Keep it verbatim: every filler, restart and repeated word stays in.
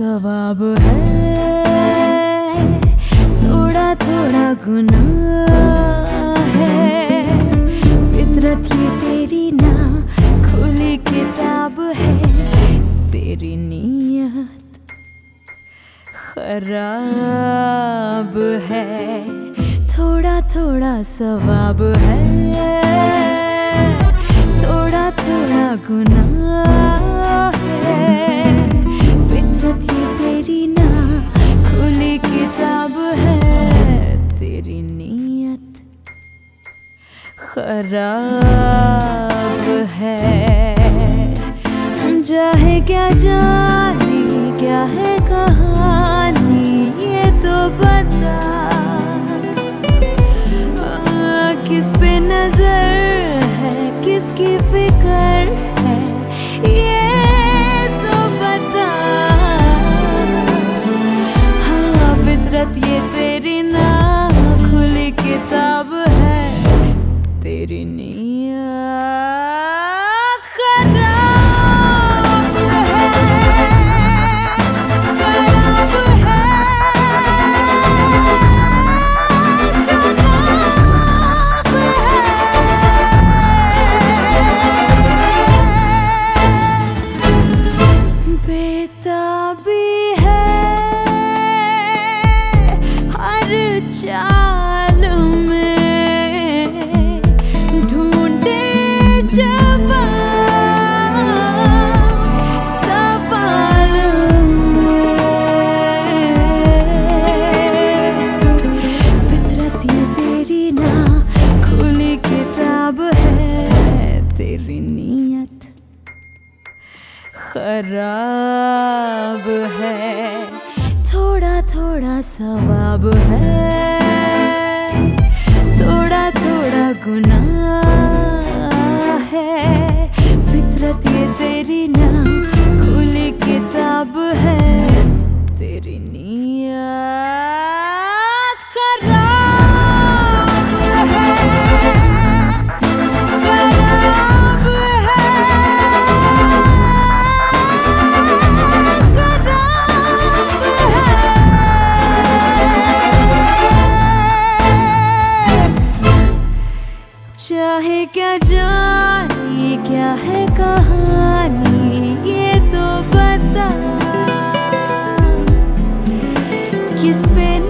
सवाब है, थोड़ा थोड़ा गुनाह है। फितरत ये तेरी ना खुली किताब है, तेरी नीयत खराब है। थोड़ा थोड़ा सवाब है, थोड़ा थोड़ा गुनाह है। फितरत ये तेरी ना खुली किताब है, तेरी नीयत खराब है। चाहे क्या जाने क्या है कहानी, ये तो बता। किस पे नजर है, किसकी फिक्र है, ये तो बता। हाँ, फितरत ये तेरी ना खुली किताब है, तेरी नीयत खराब है, खराब है। बेताबी है हर चाल में, ढूंढे जवाब सवाल में। फितरत ये तेरी ना खुली किताब है, तेरी नीयत खराब है। थोड़ा थोड़ा सवाब है, थोड़ा थोड़ा गुनाह है। फितरत ये तेरी ना खुली किताब है, तेरी नीयत खराब है, खराब है। चाहे क्या जाने क्या है कहानी, ये तो बता। किस पे